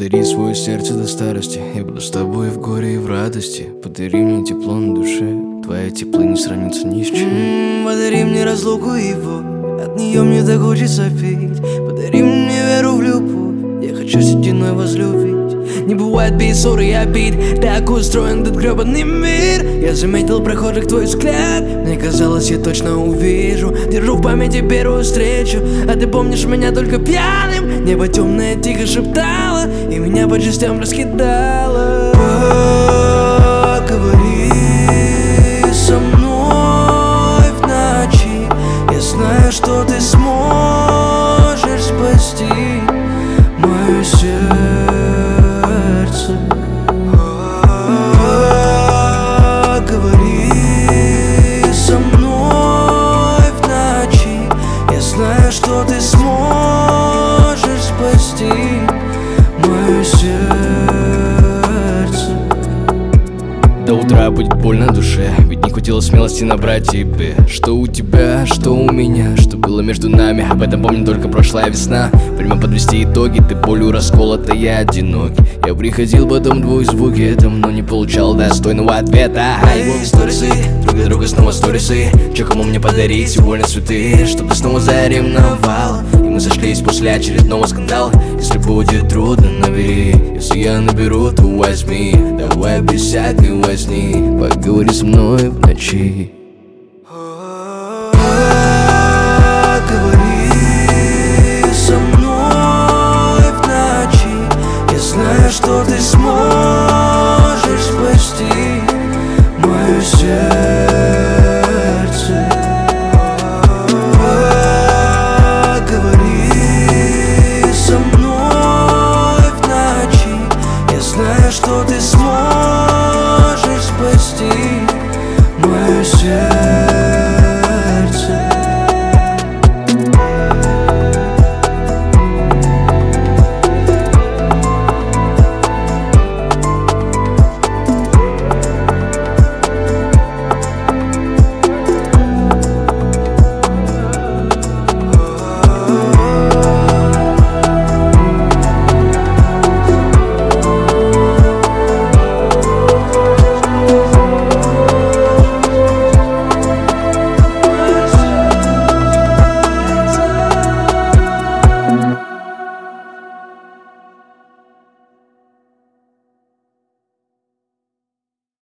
Подари свое сердце до старости. Я буду с тобой в горе и в радости. Подари мне тепло на душе. Твое тепло не сравнится ни с чем. Подари мне разлуку и боль, от нее мне так хочется петь. Подари мне веру в любовь, я хочу стеной возлюбить. Не бывает без ссоры и обид, так устроен этот гребаный мир. Я заметил прохожих твой взгляд, мне казалось, я точно увижу. Держу в памяти первую встречу, а ты помнишь меня только пьяным. Небо темное тихо шептало, и меня по частям раскидало. Поговори со мной в ночи, я знаю, что ты сможешь спасти мое сердце. Поговори со мной в ночи, я знаю, что ты сможешь спасти мое сердце. До утра будет больно душе, ведь не хватило смелости набрать тебе. Что у тебя, что у меня, что было между нами, об этом помню только прошлая весна. Время подвести итоги, ты болью расколота, я одинокий. Я приходил потом двузвуки, этому, но не получал достойного ответа. Эй, сторисы, друг для друга снова сторисы. Че кому мне подарить сегодня цветы, чтобы снова заревновал. И мы сошлись после очередного скандала. Если будет трудно, набери. Если я наберу, то возьми. Давай без всякой возни, поговори со мной в ночи.